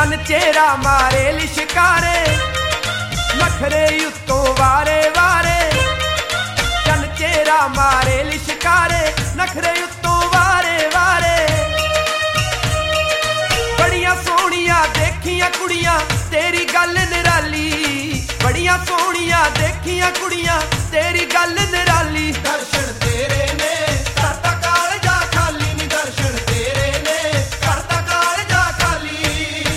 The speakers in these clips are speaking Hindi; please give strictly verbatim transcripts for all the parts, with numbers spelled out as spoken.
चन चेहरा मारे लिशकारे नखरे उत्तों वारे वारे चन चेहरा मारे लिशकारे नखरे उत्तों वारे वारे बड़ियां सोहणियां देखियां कुड़ियां तेरी गल निराली बड़ियां सोहणियां देखियां कुड़ियां तेरी गल निराली दर्शन तेरे ने करता कालजा खाली नी दर्शन तेरे ने करता कालजा खाली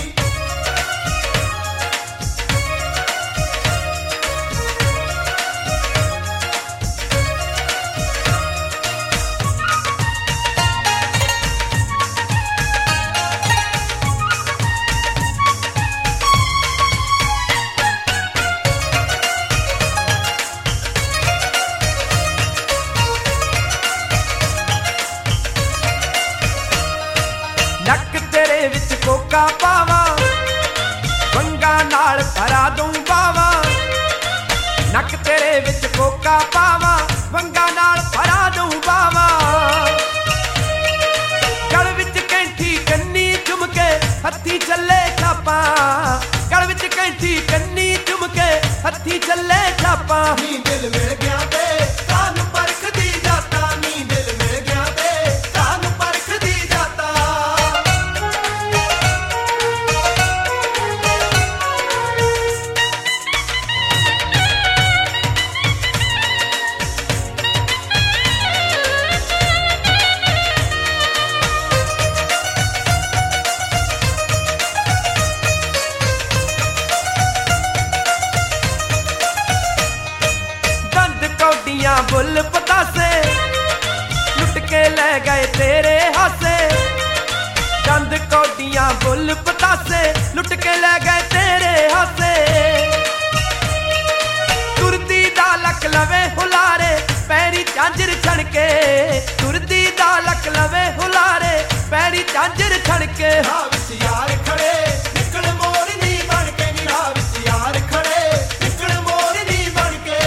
नक तेरे विच कोका पावा वंगा नाल भरा दूं बावा नक तेरे विच कोका पावा वंगा नाल भरा दूं बावा गल विच कैंठी कन्नी चुमके हत्थी चले छापा गल विच कैंठी कन्नी चुमके हत्थी चले छापा नी दिल मिल गया ते कानू परख दी जाता नी दिल मिल गया ते कानू परख दी जाता दंद कौडियां बुल पतासे लुट के ले गए तेरे हासे दंद कौडियां बुल पतासे लुट के ले गए तेरे हासे तुरदी दा लक लवे हुलारे पैरी झांझर छड़के तुरदी दा लक लवे हुलारे पैरी झांझर छड़के राह विच यार खड़े निकल मोरनी बन के नी राह विच यार खड़े निकल मोरनी बन के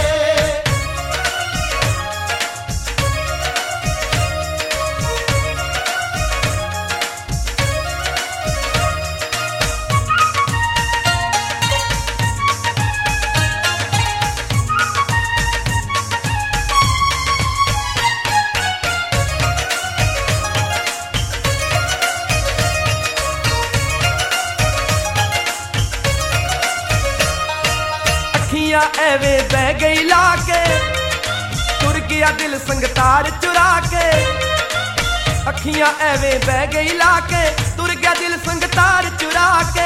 अखियां एवे बह गई लाके तुर गया दिल संगतार चुरा के अखियां एवे बह गई लाके तुर गया दिल संगतार चुरा के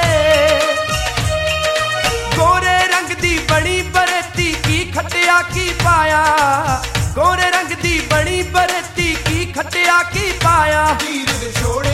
गोरे रंग दी बड़ी बरेती की खटिया की पाया गोरे रंग दी बड़ी बरेती की खटिया की पाया तीर दे छोड़